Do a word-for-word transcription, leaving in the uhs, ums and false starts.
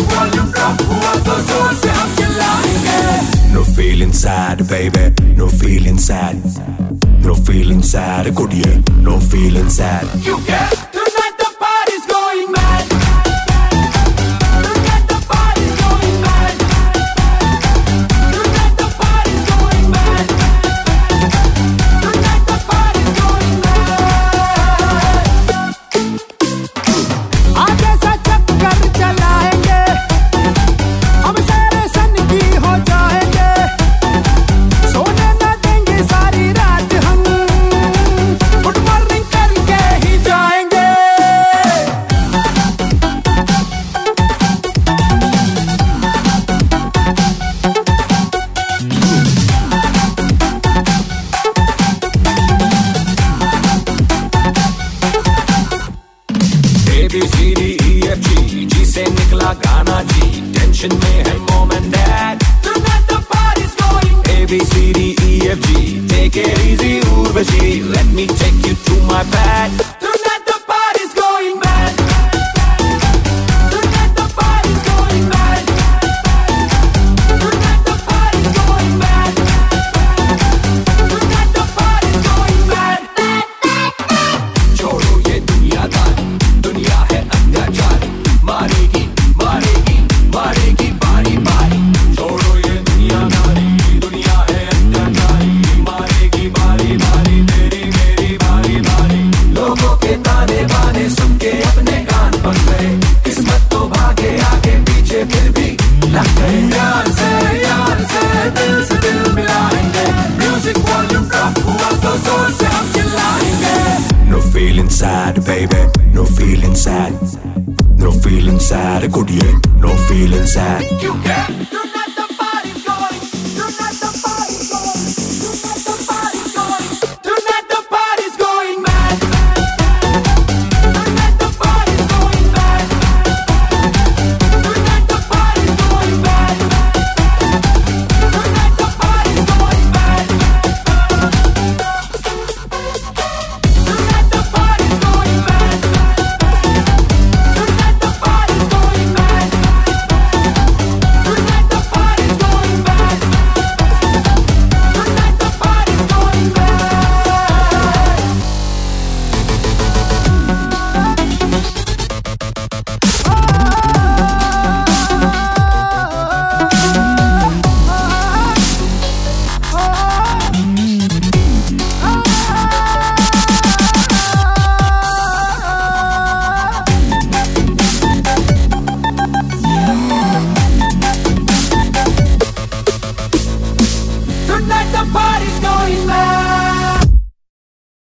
Music volume drop हुआ तो जोर से हम चिल्लाएंगे। No feeling sad, baby, no feeling sad, no feeling sad, good yeah, no feeling sad. You get tonight the party's going mad. Tonight the party's going mad. Tonight the party's going mad. Tonight the party's going mad. आगे से चक्कर चलाएंगे, हम सारे सन की हो जाएंगे, सोने न देंगे सारी रात हम, गुड मॉर्निंग करके ही जाएंगे। A B C D E F G, G से निकला गाना G, टेंशन में है mom and dad. Tonight the party's going mad. A B C D E F G, take it easy Urvashi, let me take you to my pad. Tonight the party's going mad. Tonight the party's going mad. Tonight the party's going mad. Tonight the party's going mad. छोड़ो ये दुनियादारी, दुनिया है अत्याचारी, मारेगी मारेगी मारेगी बारी बारी। छोड़ो ये दुनियादारी, दुनिया है अत्याचारी, मारेगी बारी बारी, तेरी मेरी बारी बारी। लोगों के ताने बाने सुन के अपने कान पक गए, किस्मत तो भागे आगे पीछे फिर भी लग गए। यार से यार से दिल से दिल मिलाएंगे, म्यूजिक वॉल्यूम ड्रॉप हुआ तो जोर से हम चिल्लाएंगे। No feeling sad, baby, no feeling sad, no feeling sad, good yeah, no feeling sad. You get